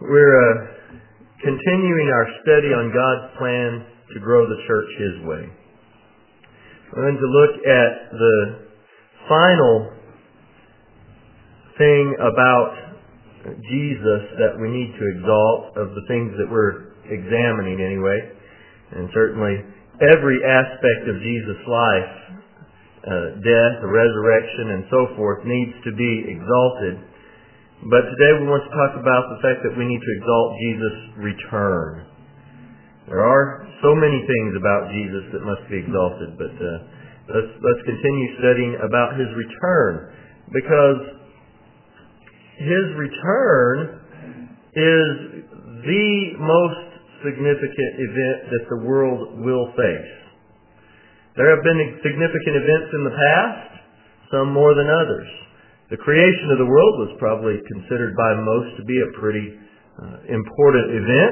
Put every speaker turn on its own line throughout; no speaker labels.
We're continuing our study on God's plan to grow the church His way. We're going to look at the final thing about Jesus that we need to exalt, of the things that we're examining anyway. And certainly every aspect of Jesus' life, death, the resurrection, and so forth, needs to be exalted. But today we want to talk about the fact that we need to exalt Jesus' return. There are so many things about Jesus that must be exalted, but let's continue studying about His return, because His return is the most significant event that the world will face. There have been significant events in the past, some more than others. The creation of the world was probably considered by most to be a pretty important event.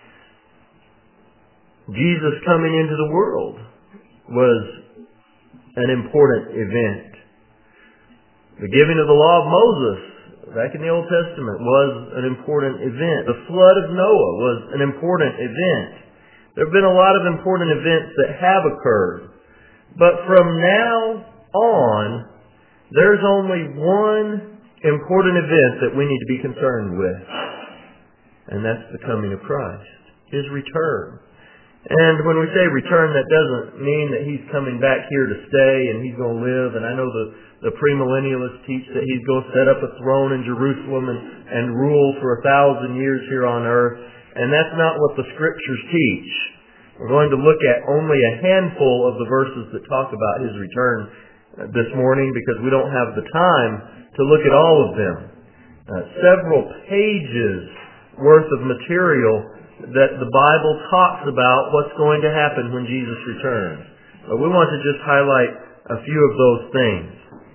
Jesus coming into the world was an important event. The giving of the law of Moses back in the Old Testament was an important event. The flood of Noah was an important event. There have been a lot of important events that have occurred. But from now on, there's only one important event that we need to be concerned with, and that's the coming of Christ, His return. And when we say return, that doesn't mean that He's coming back here to stay and He's going to live. And I know the premillennialists teach that He's going to set up a throne in Jerusalem and rule for 1,000 years here on earth. And that's not what the Scriptures teach. We're going to look at only a handful of the verses that talk about His return this morning, because we don't have the time to look at all of them. Several pages worth of material that the Bible talks about what's going to happen when Jesus returns. But we want to just highlight a few of those things.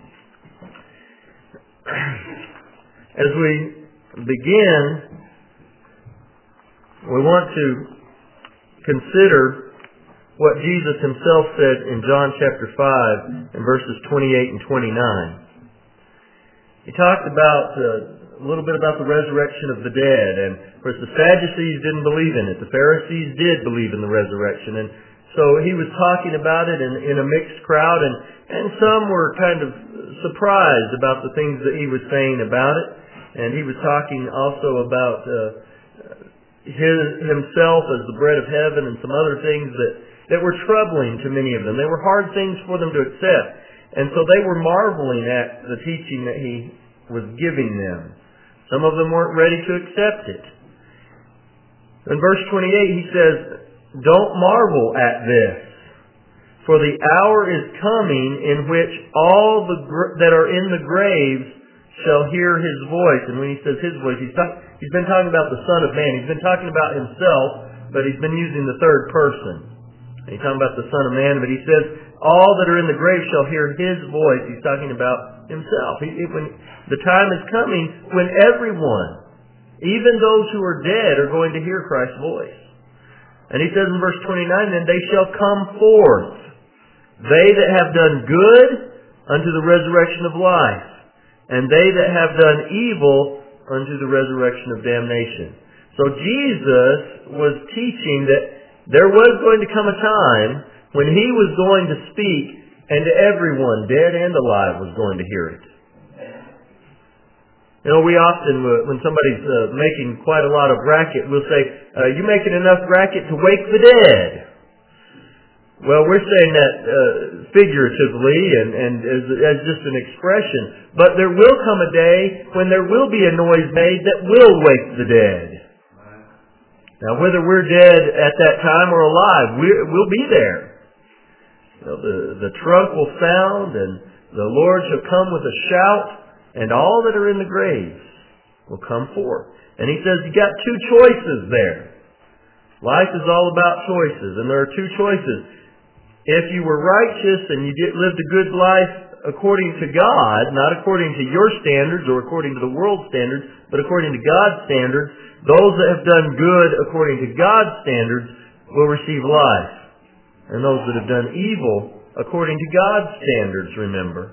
As we begin, we want to consider what Jesus Himself said in John chapter 5 and verses 28 and 29. He talked about a little bit about the resurrection of the dead. And of course the Sadducees didn't believe in it. The Pharisees did believe in the resurrection. And so He was talking about it in a mixed crowd. And some were kind of surprised about the things that He was saying about it. And He was talking also about Himself as the bread of heaven and some other things that were troubling to many of them. They were hard things for them to accept. And so they were marveling at the teaching that He was giving them. Some of them weren't ready to accept it. In verse 28 He says, "Don't marvel at this, for the hour is coming in which all that are in the graves shall hear His voice." And when He says His voice, He's been talking about the Son of Man. He's been talking about Himself, but He's been using the third person. He's talking about the Son of Man, but He says, all that are in the grave shall hear His voice. He's talking about Himself. When the time is coming when everyone, even those who are dead, are going to hear Christ's voice. And He says in verse 29, "Then they shall come forth, they that have done good unto the resurrection of life, and they that have done evil unto the resurrection of damnation." So Jesus was teaching that there was going to come a time when He was going to speak, and everyone, dead and alive, was going to hear it. You know, we often, when somebody's making quite a lot of racket, we'll say, "You making enough racket to wake the dead?" Well, we're saying that figuratively and as just an expression. But there will come a day when there will be a noise made that will wake the dead. Now, whether we're dead at that time or alive, we'll be there. You know, the trump will sound, and the Lord shall come with a shout, and all that are in the graves will come forth. And He says you got two choices there. Life is all about choices, and there are two choices. If you were righteous and you lived a good life according to God, not according to your standards or according to the world's standards, but according to God's standards, those that have done good according to God's standards will receive life. And those that have done evil according to God's standards, remember,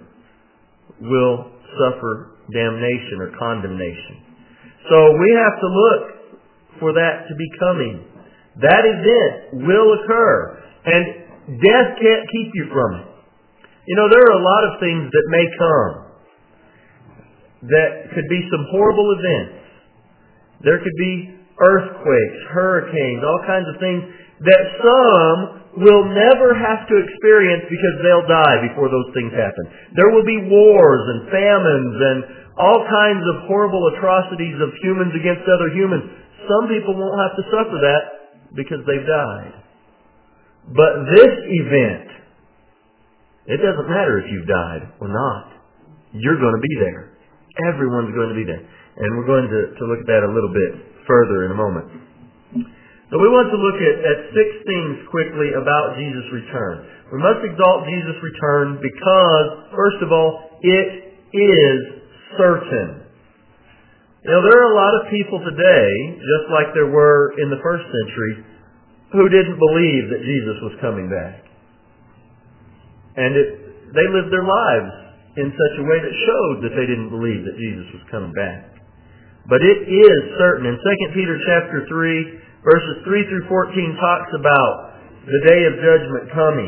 will suffer damnation or condemnation. So we have to look for that to be coming. That event will occur, and death can't keep you from it. You know, there are a lot of things that may come that could be some horrible events. There could be earthquakes, hurricanes, all kinds of things that some will never have to experience because they'll die before those things happen. There will be wars and famines and all kinds of horrible atrocities of humans against other humans. Some people won't have to suffer that because they've died. But this event, it doesn't matter if you've died or not. You're going to be there. Everyone's going to be there. And we're going to look at that a little bit further in a moment. So we want to look at 6 things quickly about Jesus' return. We must exalt Jesus' return because, first of all, it is certain. You know, there are a lot of people today, just like there were in the first century, who didn't believe that Jesus was coming back. And they lived their lives in such a way that showed that they didn't believe that Jesus was coming back. But it is certain. In 2 Peter chapter 3, verses 3 through 14 talks about the day of judgment coming.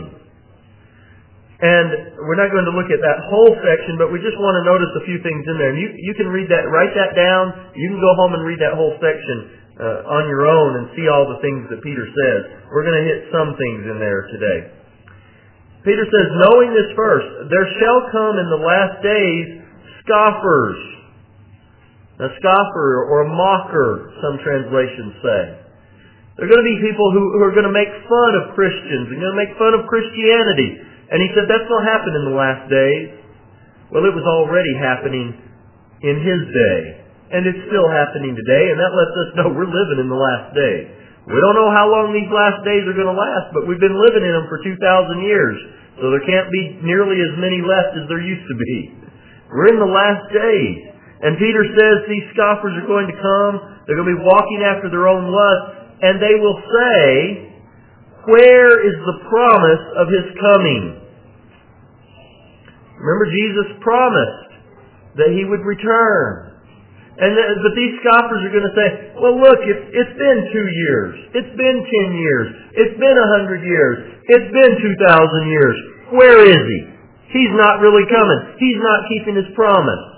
And we're not going to look at that whole section, but we just want to notice a few things in there. And you can read that, write that down. You can go home and read that whole section on your own and see all the things that Peter says. We're going to hit some things in there today. Peter says, knowing this first, there shall come in the last days scoffers. A scoffer or a mocker, some translations say. There are going to be people who are going to make fun of Christians. They're going to make fun of Christianity. And he said that's not happened in the last days. Well, it was already happening in his day. And it's still happening today. And that lets us know we're living in the last days. We don't know how long these last days are going to last, but we've been living in them for 2,000 years. So there can't be nearly as many left as there used to be. We're in the last days. And Peter says these scoffers are going to come. They're going to be walking after their own lust. And they will say, where is the promise of His coming? Remember, Jesus promised that He would return. But these scoffers are going to say, well, look, it's been 2 years. It's been 10 years. It's been 100 years. It's been 2,000 years. Where is He? He's not really coming. He's not keeping His promise.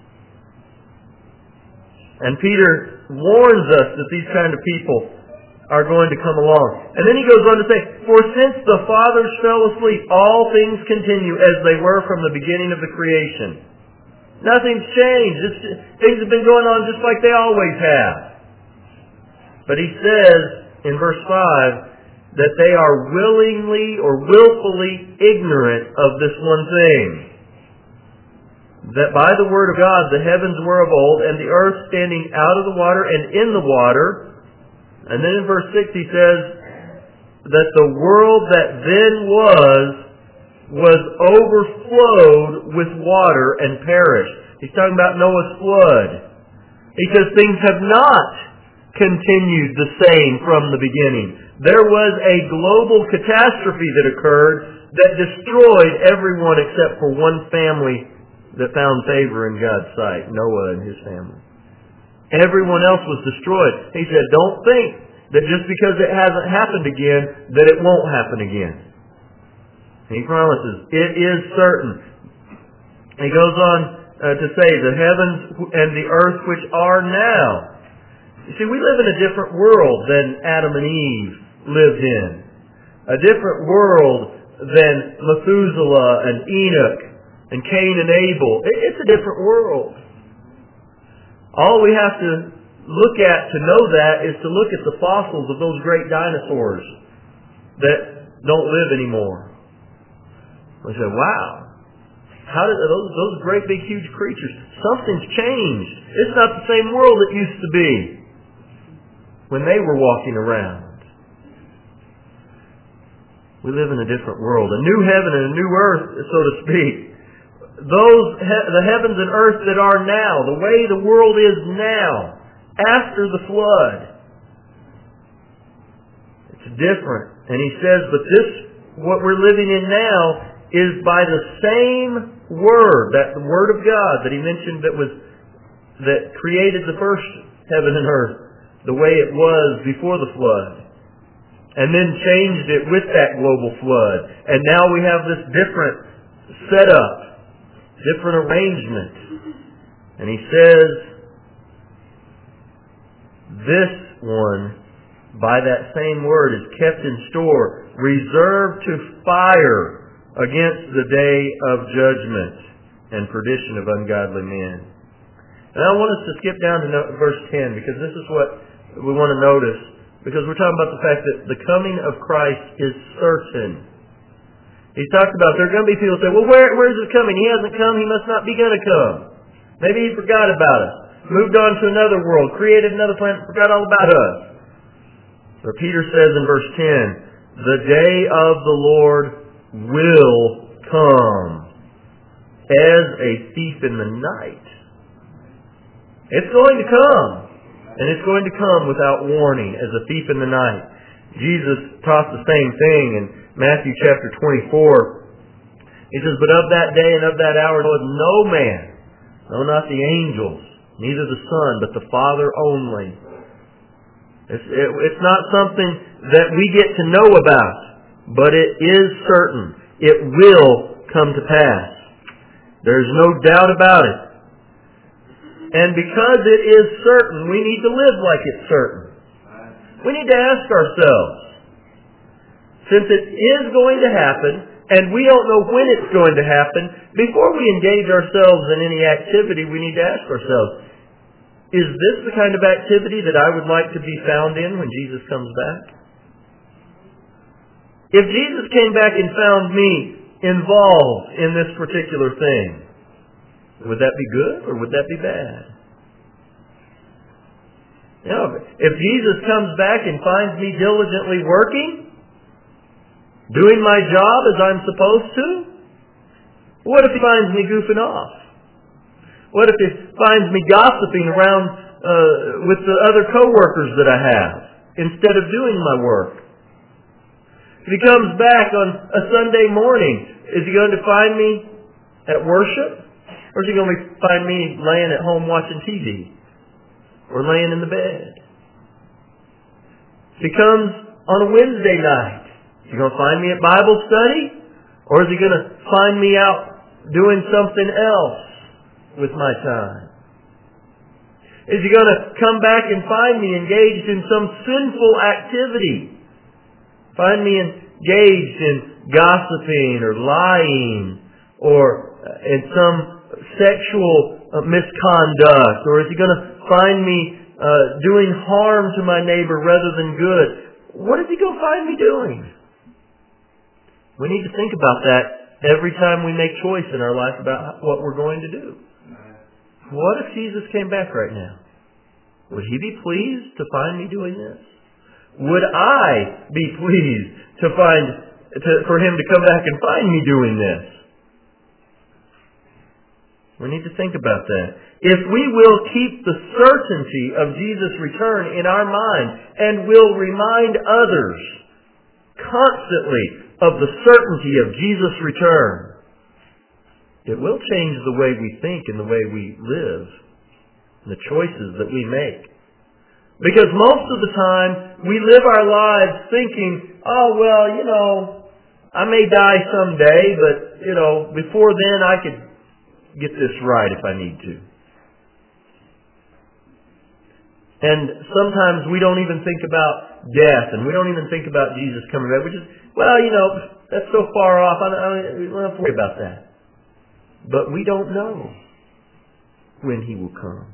And Peter warns us that these kind of people are going to come along. And then he goes on to say, for since the fathers fell asleep, all things continue as they were from the beginning of the creation. Nothing's changed. Things have been going on just like they always have. But he says in verse 5 that they are willingly or willfully ignorant of this one thing. That by the word of God the heavens were of old, and the earth standing out of the water and in the water. And then in verse 6 he says that the world that then was overflowed with water and perished. He's talking about Noah's flood. He says things have not continued the same from the beginning. There was a global catastrophe that occurred that destroyed everyone except for one family that found favor in God's sight, Noah and his family. Everyone else was destroyed. He said, don't think that just because it hasn't happened again, that it won't happen again. He promises, it is certain. He goes on to say, the heavens and the earth which are now. You see, we live in a different world than Adam and Eve lived in. A different world than Methuselah and Enoch and Cain and Abel. It's a different world. All we have to look at to know that is to look at the fossils of those great dinosaurs that don't live anymore. We say, wow, how did those great big huge creatures, something's changed. It's not the same world it used to be when they were walking around. We live in a different world, a new heaven and a new earth, so to speak. The heavens and earth that are now, the way the world is now, after the flood, it's different. And he says, but this, what we're living in now, is by the same Word, that the Word of God that he mentioned that created the first heaven and earth. the way it was before the flood, and then changed it with that global flood. And now we have this different setup, different arrangement. And he says, this one, by that same word, is kept in store, reserved to fire against the day of judgment and perdition of ungodly men. And I want us to skip down to verse 10, because this is what we want to notice, because we're talking about the fact that the coming of Christ is certain. He talked about there are going to be people who say, well, where is it coming? He hasn't come. He must not be going to come. Maybe he forgot about us. Moved on to another world. Created another planet. Forgot all about us. But Peter says in verse 10, the day of the Lord will come as a thief in the night. It's going to come. And it's going to come without warning, as a thief in the night. Jesus taught the same thing in Matthew chapter 24. He says, but of that day and of that hour knoweth no man, no, not the angels, neither the Son, but the Father only. It's not something that we get to know about, but it is certain. It will come to pass. There's no doubt about it. And because it is certain, we need to live like it's certain. We need to ask ourselves, since it is going to happen, and we don't know when it's going to happen, before we engage ourselves in any activity, we need to ask ourselves, is this the kind of activity that I would like to be found in when Jesus comes back? If Jesus came back and found me involved in this particular thing, would that be good or would that be bad? You know, if Jesus comes back and finds me diligently working, doing my job as I'm supposed to, what if he finds me goofing off? What if he finds me gossiping around with the other coworkers that I have instead of doing my work? If he comes back on a Sunday morning, is he going to find me at worship? Or is he going to find me laying at home watching TV? Or laying in the bed? If he comes on a Wednesday night, is he going to find me at Bible study? Or is he going to find me out doing something else with my time? Is he going to come back and find me engaged in some sinful activity? Find me engaged in gossiping or lying or in some sexual misconduct? Or is he going to find me doing harm to my neighbor rather than good? What is he going to find me doing? We need to think about that every time we make choice in our life about what we're going to do. What if Jesus came back right now? Would he be pleased to find me doing this? Would I be pleased for him to come back and find me doing this? We need to think about that. If we will keep the certainty of Jesus' return in our mind and will remind others constantly of the certainty of Jesus' return, it will change the way we think and the way we live, and the choices that we make. Because most of the time, we live our lives thinking, oh, well, I may die someday, but, before then I could get this right if I need to. And sometimes we don't even think about death, and we don't even think about Jesus coming back. We just, that's so far off, we don't have to worry about that. But we don't know when he will come.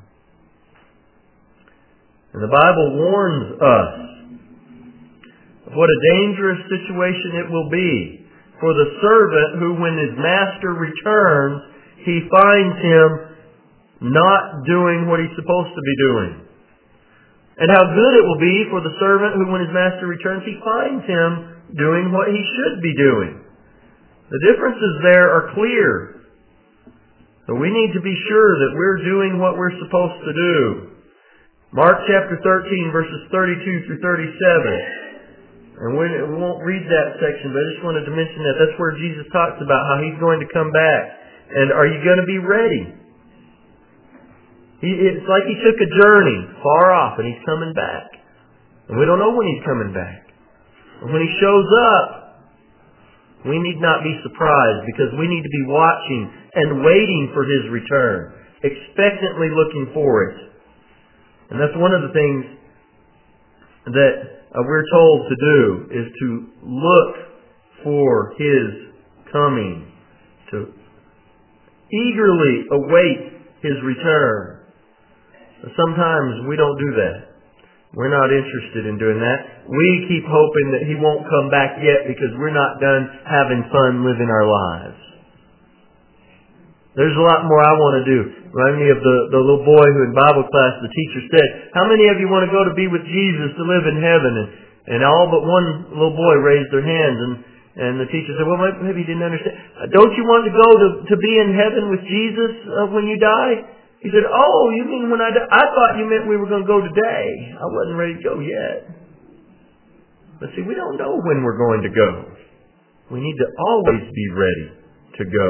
And the Bible warns us of what a dangerous situation it will be for the servant who, when his master returns, he finds him not doing what he's supposed to be doing. And how good it will be for the servant who, when his master returns, he finds him doing what he should be doing. The differences there are clear. So we need to be sure that we're doing what we're supposed to do. Mark chapter 13, verses 32 through 37. And we won't read that section, but I just wanted to mention that. That's where Jesus talks about how he's going to come back. And are you going to be ready? It's like He took a journey far off and He's coming back. And we don't know when He's coming back. And when He shows up, we need not be surprised, because we need to be watching and waiting for His return, expectantly looking for it. And that's one of the things that we're told to do, is to look for His coming, to eagerly await His return. Sometimes we don't do that. We're not interested in doing that. We keep hoping that He won't come back yet because we're not done having fun living our lives. There's a lot more I want to do. Remind me of the little boy who in Bible class the teacher said, "How many of you want to go to be with Jesus, to live in heaven?" And all but one little boy raised their hands, and the teacher said, "Well, maybe he didn't understand. Don't you want to go to be in heaven with Jesus when you die?" He said, "Oh, you mean when I die? I thought you meant we were going to go today. I wasn't ready to go yet." But see, we don't know when we're going to go. We need to always be ready to go.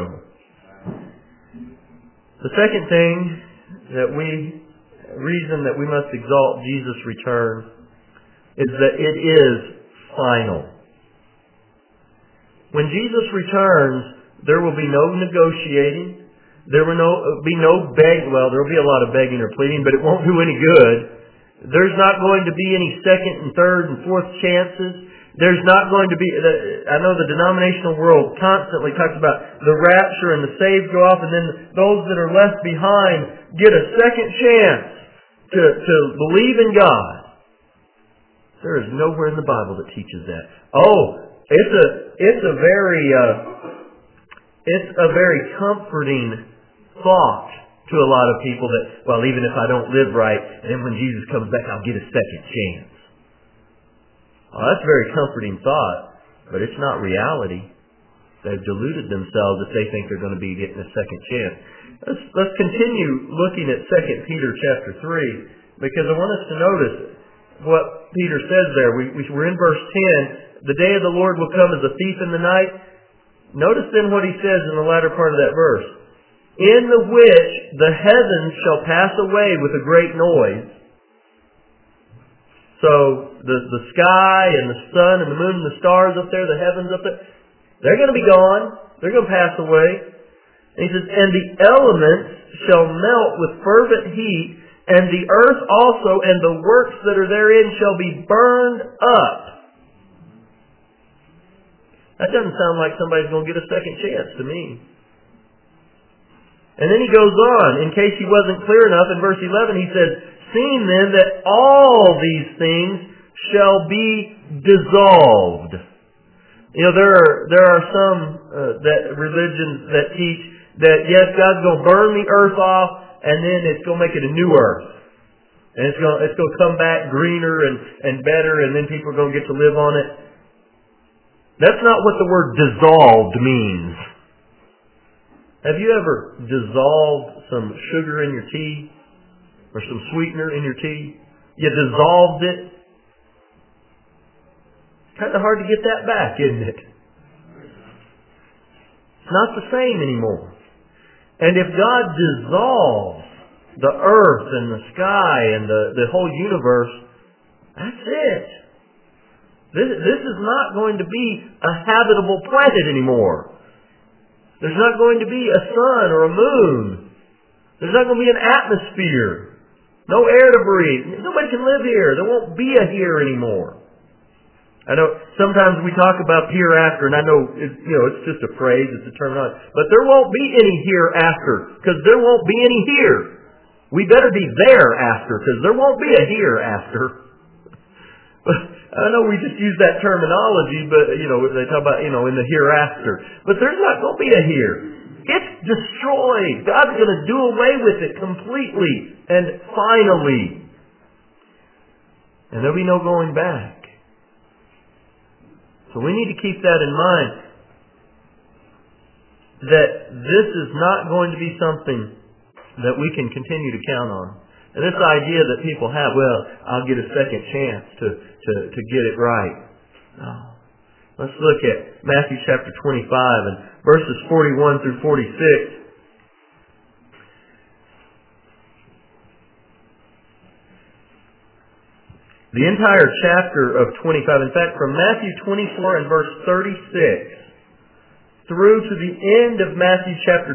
The second thing reason that we must exalt Jesus' return is that it is final. When Jesus returns, there will be no negotiating. There will be no begging. Well, there will be a lot of begging or pleading, but it won't do any good. There's not going to be any second and third and fourth chances. There's not going to be, I know the denominational world constantly talks about the rapture and the saved go off, and then those that are left behind get a second chance to believe in God. There is nowhere in the Bible that teaches that. Oh, it's a very comforting thought to a lot of people that, well, even if I don't live right, and then when Jesus comes back, I'll get a second chance. Well, that's a very comforting thought, but it's not reality. They've deluded themselves if they think they're going to be getting a second chance. Let's continue looking at 2 Peter chapter 3, because I want us to notice what Peter says there. We're in verse 10. The day of the Lord will come as a thief in the night. Notice then what he says in the latter part of that verse. In the which the heavens shall pass away with a great noise. So the sky and the sun and the moon and the stars up there, the heavens up there, they're going to be gone. They're going to pass away. And he says, and the elements shall melt with fervent heat, and the earth also and the works that are therein shall be burned up. That doesn't sound like somebody's going to get a second chance to me. And then he goes on, in case he wasn't clear enough, in verse 11 he says, seeing then that all these things shall be dissolved. You know, there are some religions that teach that, yes, God's going to burn the earth off, and then it's going to make it a new earth. And it's going to come back greener and better, and then people are going to get to live on it. That's not what the word dissolved means. Have you ever dissolved some sugar in your tea? Or some sweetener in your tea? You dissolved it. Kind of hard to get that back, isn't it? It's not the same anymore. And if God dissolves the earth and the sky and the whole universe, that's it. This is not going to be a habitable planet anymore. There's not going to be a sun or a moon. There's not going to be an atmosphere. No air to breathe. Nobody can live here. There won't be a here anymore. I know sometimes we talk about hereafter, and I know it's just a phrase, it's a terminology. But there won't be any hereafter, because there won't be any here. We better be thereafter, because there won't be a hereafter. I know we just use that terminology, but they talk about in the hereafter. But there's not going to be a here. It's destroyed. God's going to do away with it completely and finally. And there'll be no going back. So we need to keep that in mind, that this is not going to be something that we can continue to count on. And this idea that people have, well, I'll get a second chance to get it right. No. Let's look at Matthew chapter 25 and verses 41 through 46. The entire chapter of 25, in fact, from Matthew 24 and verse 36 through to the end of Matthew chapter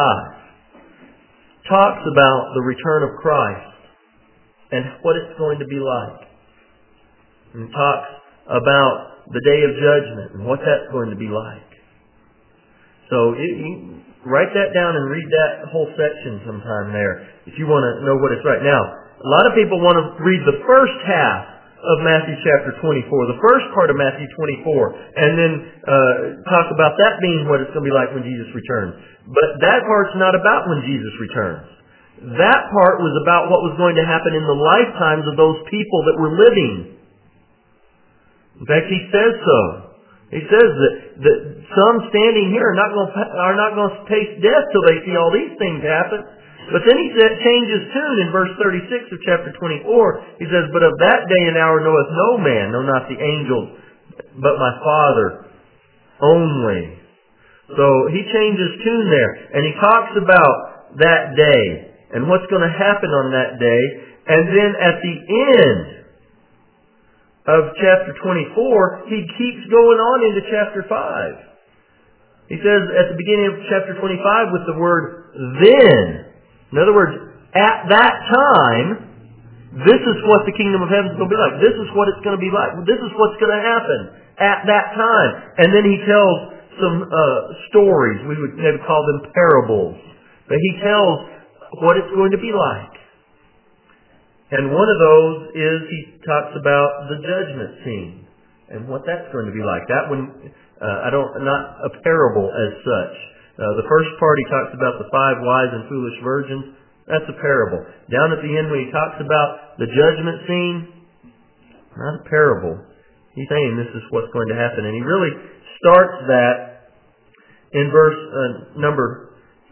25, talks about the return of Christ and what it's going to be like. And talks about the day of judgment and what that's going to be like. So you write that down and read that whole section sometime there if you want to know what it's like. Now, a lot of people want to read the first half of Matthew chapter 24, the first part of Matthew 24, and then talk about that being what it's going to be like when Jesus returns. But that part's not about when Jesus returns. That part was about what was going to happen in the lifetimes of those people that were living. In fact, he says so. He says that some standing here are not going to taste death till they see all these things happen. But then he changes tune in verse 36 of chapter 24. He says, "But of that day and hour knoweth no man, no not the angels, but my Father only." So he changes tune there. And he talks about that day and what's going to happen on that day. And then at the end of chapter 24, he keeps going on into chapter 5. He says at the beginning of chapter 25 with the word "then." In other words, at that time, this is what the kingdom of heaven is going to be like. This is what it's going to be like. This is what's going to happen at that time. And then he tells some stories. We would maybe call them parables. But he tells what it's going to be like. And one of those is he talks about the judgment scene and what that's going to be like. That one, not a parable as such. The first part he talks about the 5 wise and foolish virgins. That's a parable. Down at the end when he talks about the judgment scene, not a parable. He's saying this is what's going to happen. And he really starts that in verse number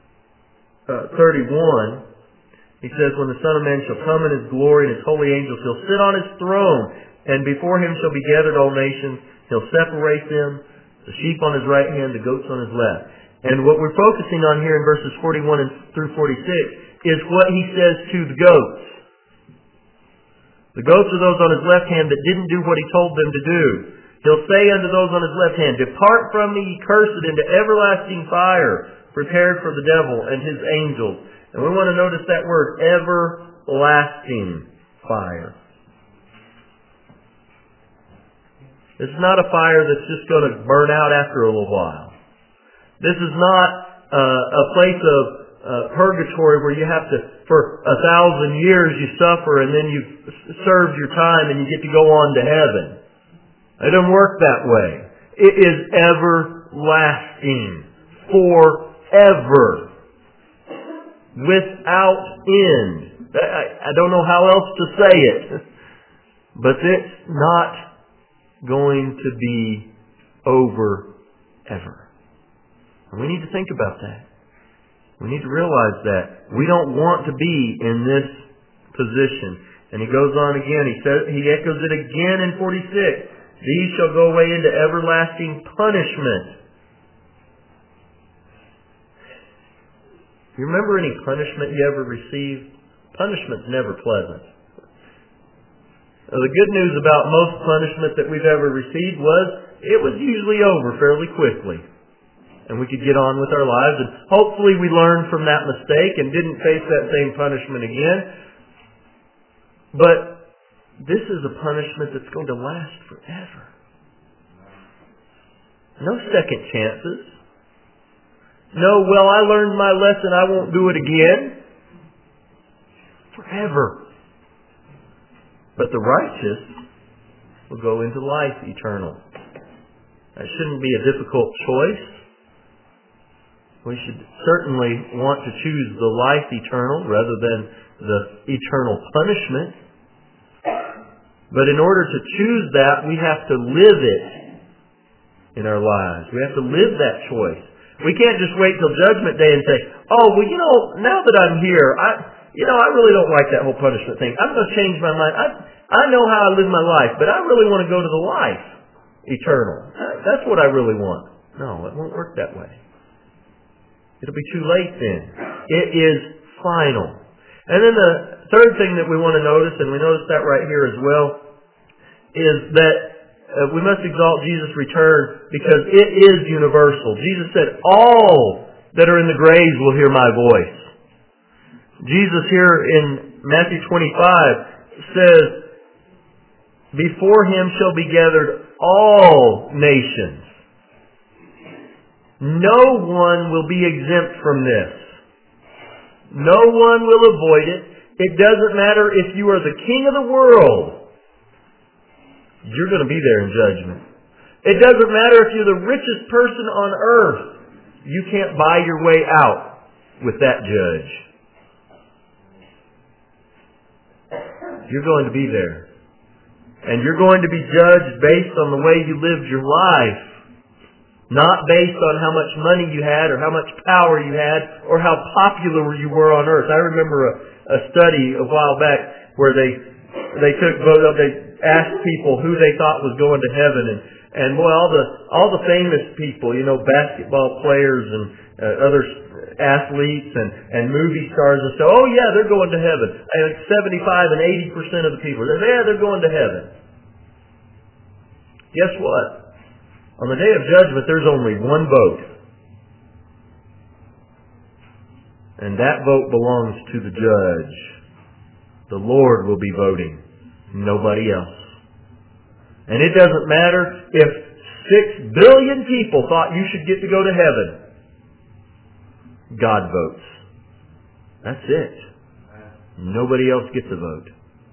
31. He says, "When the Son of Man shall come in His glory and His holy angels, He'll sit on His throne, and before Him shall be gathered all nations. He'll separate them, the sheep on His right hand, the goats on His left." And what we're focusing on here in verses 41 through 46 is what He says to the goats. The goats are those on His left hand that didn't do what He told them to do. He'll say unto those on His left hand, "Depart from me, ye cursed, into everlasting fire, prepared for the devil and his angels." And we want to notice that word, everlasting fire. This is not a fire that's just going to burn out after a little while. This is not a place of purgatory where you have to, for 1,000 years you suffer and then you've served your time and you get to go on to heaven. It doesn't work that way. It is everlasting. Forever. Without end. I don't know how else to say it. But it's not going to be over ever. And we need to think about that. We need to realize that. We don't want to be in this position. And he goes on again. He echoes it again in 46. "These shall go away into everlasting punishment." You remember any punishment you ever received? Punishment's never pleasant. The good news about most punishment that we've ever received was it was usually over fairly quickly. And we could get on with our lives, and hopefully we learned from that mistake and didn't face that same punishment again. But this is a punishment that's going to last forever. No second chances. No, well, I learned my lesson, I won't do it again. Forever. But the righteous will go into life eternal. That shouldn't be a difficult choice. We should certainly want to choose the life eternal rather than the eternal punishment. But in order to choose that, we have to live it in our lives. We have to live that choice. We can't just wait till Judgment Day and say, "Oh, well, now that I'm here, I really don't like that whole punishment thing. I'm going to change my mind. I know how I live my life, but I really want to go to the life eternal. That's what I really want." No, it won't work that way. It'll be too late then. It is final. And then the third thing that we want to notice, and we notice that right here as well, is that we must exalt Jesus' return because it is universal. Jesus said, all that are in the graves will hear my voice. Jesus here in Matthew 25 says, before him shall be gathered all nations. No one will be exempt from this. No one will avoid it. It doesn't matter if you are the king of the world. You're going to be there in judgment. It doesn't matter if you're the richest person on earth. You can't buy your way out with that judge. You're going to be there. And you're going to be judged based on the way you lived your life. Not based on how much money you had or how much power you had or how popular you were on earth. I remember a study a while back where they asked people who they thought was going to heaven, and boy, all the famous people, basketball players and other athletes and movie stars and stuff. Oh yeah, they're going to heaven. And 75 and 80% of the people, they're going to heaven. Guess what? On the day of judgment, there's only one vote. And that vote belongs to the judge. The Lord will be voting. Nobody else. And it doesn't matter if 6 billion people thought you should get to go to heaven. God votes. That's it. Nobody else gets a vote.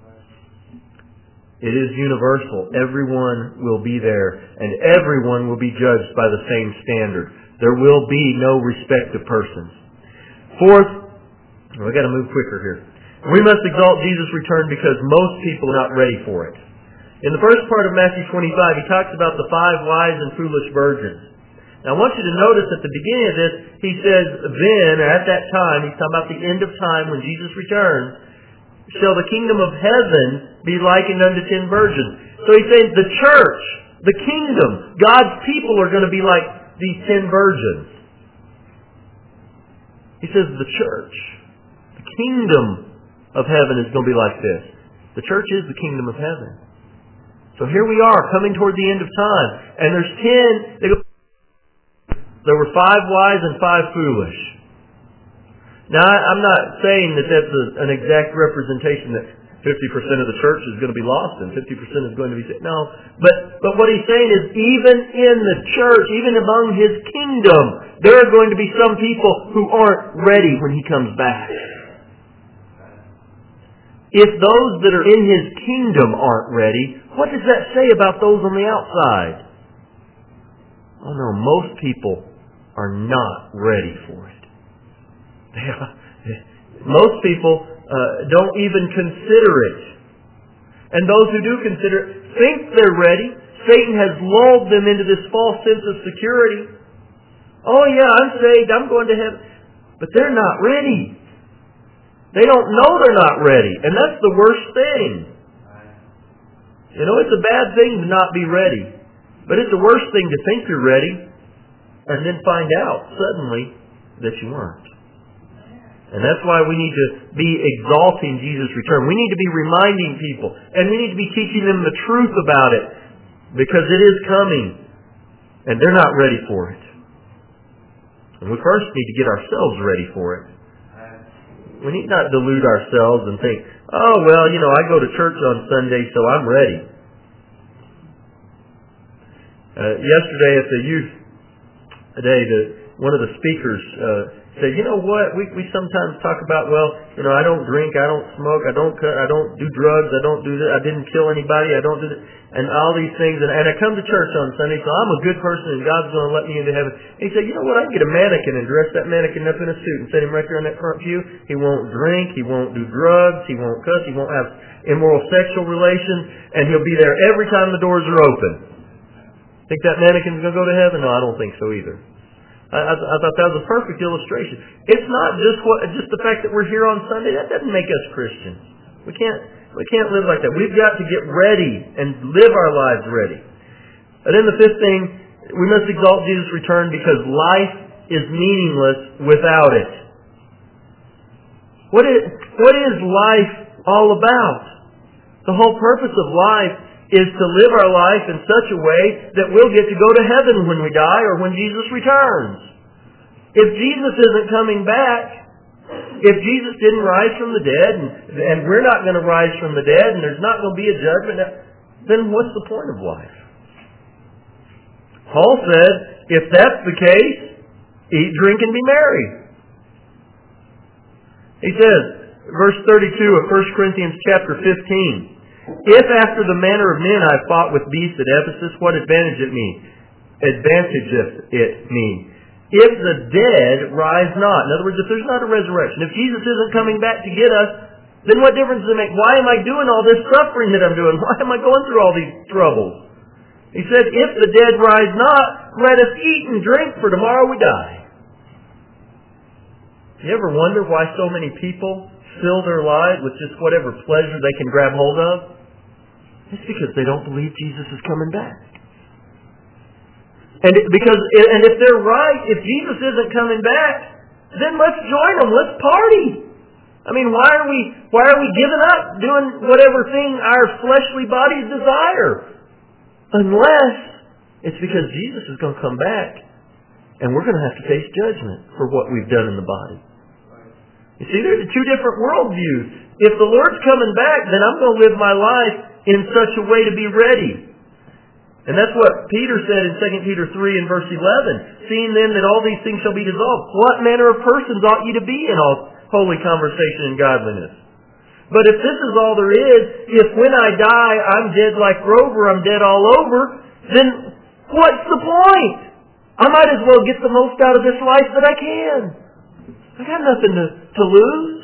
It is universal. Everyone will be there, and everyone will be judged by the same standard. There will be no respect of persons. Fourth, we've got to move quicker here. We must exalt Jesus' return because most people are not ready for it. In the first part of Matthew 25, he talks about the 5 wise and foolish virgins. Now I want you to notice at the beginning of this, he says, then, at that time, he's talking about the end of time when Jesus returns, shall the kingdom of heaven be likened unto 10 virgins. So he's saying the church, the kingdom, God's people are going to be like these 10 virgins. He says the church, the kingdom of heaven is going to be like this. The church is the kingdom of heaven. So here we are, coming toward the end of time. And there's 10, there were 5 wise and 5 foolish. Now, I'm not saying that that's an exact representation that 50% of the church is going to be lost and 50% is going to be saved. No. But what he's saying is even in the church, even among his kingdom, there are going to be some people who aren't ready when he comes back. If those that are in his kingdom aren't ready, what does that say about those on the outside? Oh no, most people are not ready for it. Most people don't even consider it. And those who do consider it think they're ready. Satan has lulled them into this false sense of security. Oh yeah, I'm saved, I'm going to heaven. But they're not ready. They don't know they're not ready. And that's the worst thing. You know, it's a bad thing to not be ready. But it's the worst thing to think you're ready and then find out suddenly that you weren't. And that's why we need to be exalting Jesus' return. We need to be reminding people. And we need to be teaching them the truth about it. Because it is coming. And they're not ready for it. And we first need to get ourselves ready for it. We need not delude ourselves and think, oh, well, I go to church on Sunday, so I'm ready. Yesterday at the youth day, one of the speakers said, you know what, we sometimes talk about, I don't drink, I don't smoke, I don't cut, I don't do drugs, I don't do this, I didn't kill anybody, I don't do this, and all these things, and I come to church on Sunday, so I'm a good person and God's going to let me into heaven. And he said, you know what, I can get a mannequin and dress that mannequin up in a suit and set him right there on that front pew. He won't drink, he won't do drugs, he won't cuss, he won't have immoral sexual relations, and he'll be there every time the doors are open. Think that mannequin's going to go to heaven? No, I don't think so either. I thought that was a perfect illustration. It's not just the fact that we're here on Sunday. That doesn't make us Christians. We can't live like that. We've got to get ready and live our lives ready. And then the fifth thing, we must exalt Jesus' return because life is meaningless without it. What is life all about? The whole purpose of life is to live our life in such a way that we'll get to go to heaven when we die or when Jesus returns. If Jesus isn't coming back, if Jesus didn't rise from the dead, and we're not going to rise from the dead, and there's not going to be a judgment, then what's the point of life? Paul said, if that's the case, eat, drink, and be merry. He says, verse 32 of 1 Corinthians chapter 15, if after the manner of men I fought with beasts at Ephesus, what advantageth it me? If the dead rise not. In other words, if there's not a resurrection, if Jesus isn't coming back to get us, then what difference does it make? Why am I doing all this suffering that I'm doing? Why am I going through all these troubles? He said, if the dead rise not, let us eat and drink, for tomorrow we die. You ever wonder why so many people fill their lives with just whatever pleasure they can grab hold of? It's because they don't believe Jesus is coming back. And if they're right, if Jesus isn't coming back, then let's join them. Let's party. I mean, why are we giving up doing whatever thing our fleshly bodies desire? Unless it's because Jesus is going to come back and we're going to have to face judgment for what we've done in the body. You see, there's two different worldviews. If the Lord's coming back, then I'm going to live my life in such a way to be ready. And that's what Peter said in 2 Peter 3 and verse 11. Seeing then that all these things shall be dissolved, what manner of persons ought ye to be in all holy conversation and godliness? But if this is all there is, if when I die I'm dead like Grover, I'm dead all over, then what's the point? I might as well get the most out of this life that I can. I got nothing to lose.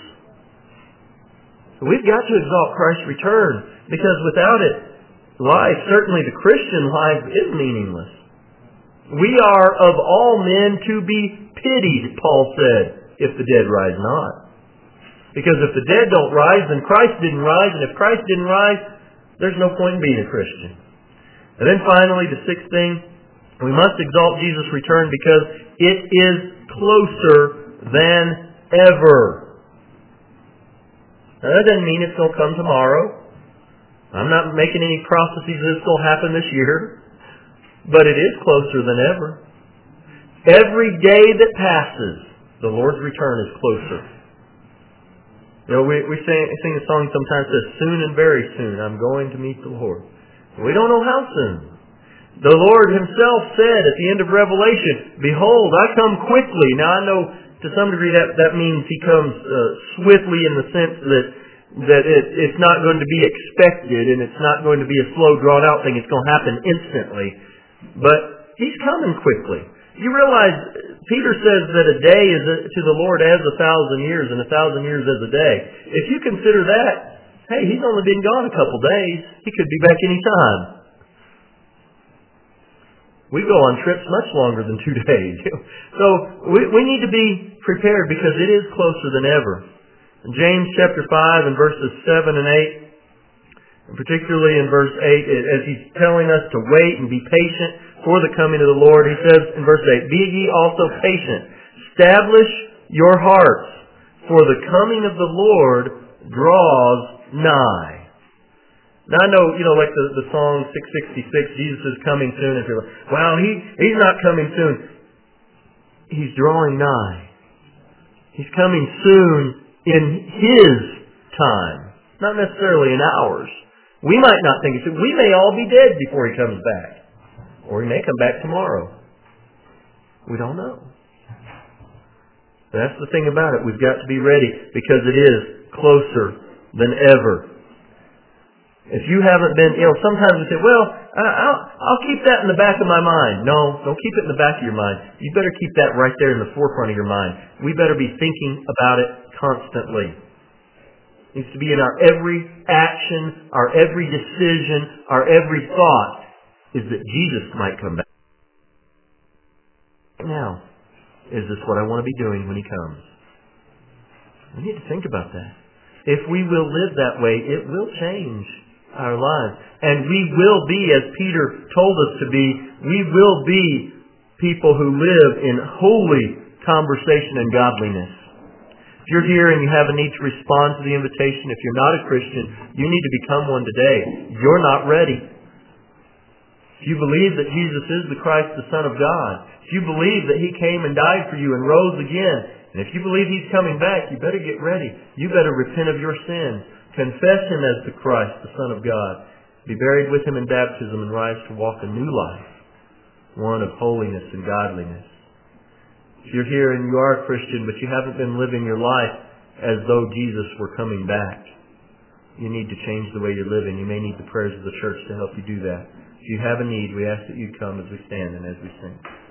So we've got to exalt Christ's return, because without it, life, certainly the Christian life, is meaningless. We are of all men to be pitied, Paul said, if the dead rise not. Because if the dead don't rise, then Christ didn't rise, and if Christ didn't rise, there's no point in being a Christian. And then finally, the sixth thing, we must exalt Jesus' return because it is closer than ever. Now that doesn't mean it's going to come tomorrow. I'm not making any prophecies that it's going to happen this year, but it is closer than ever. Every day that passes, the Lord's return is closer. You know, we sing a song sometimes that says, soon and very soon I'm going to meet the Lord. We don't know how soon. The Lord Himself said at the end of Revelation, behold, I come quickly. Now I know to some degree that means He comes swiftly in the sense that it's not going to be expected and it's not going to be a slow, drawn-out thing. It's going to happen instantly. But He's coming quickly. You realize, Peter says that a day is to the Lord as 1,000 years and 1,000 years as a day. If you consider that, hey, He's only been gone a couple days. He could be back any time. We go on trips much longer than 2 days. So we need to be prepared because it is closer than ever. In James chapter 5 and verses 7 and 8, and particularly in verse 8, as he's telling us to wait and be patient for the coming of the Lord, he says in verse 8, be ye also patient. Establish your hearts, for the coming of the Lord draws nigh. Now I know, like the song 666, Jesus is coming soon, and people are like, well, he's not coming soon. He's drawing nigh. He's coming soon in His time, not necessarily in ours. We might not think it's soon. We may all be dead before He comes back. Or He may come back tomorrow. We don't know. That's the thing about it. We've got to be ready because it is closer than ever. If you haven't been ill, sometimes we say, well, I'll keep that in the back of my mind. No, don't keep it in the back of your mind. You better keep that right there in the forefront of your mind. We better be thinking about it constantly. It needs to be in our every action, our every decision, our every thought, is that Jesus might come back. Now, is this what I want to be doing when He comes? We need to think about that. If we will live that way, it will change our lives. And we will be, as Peter told us to be, we will be people who live in holy conversation and godliness. If you're here and you have a need to respond to the invitation, if you're not a Christian, you need to become one today. You're not ready. If you believe that Jesus is the Christ, the Son of God, if you believe that He came and died for you and rose again, and if you believe He's coming back, you better get ready. You better repent of your sin. Confess Him as the Christ, the Son of God. Be buried with Him in baptism and rise to walk a new life, one of holiness and godliness. If you're here and you are a Christian, but you haven't been living your life as though Jesus were coming back, you need to change the way you're living. You may need the prayers of the church to help you do that. If you have a need, we ask that you come as we stand and as we sing.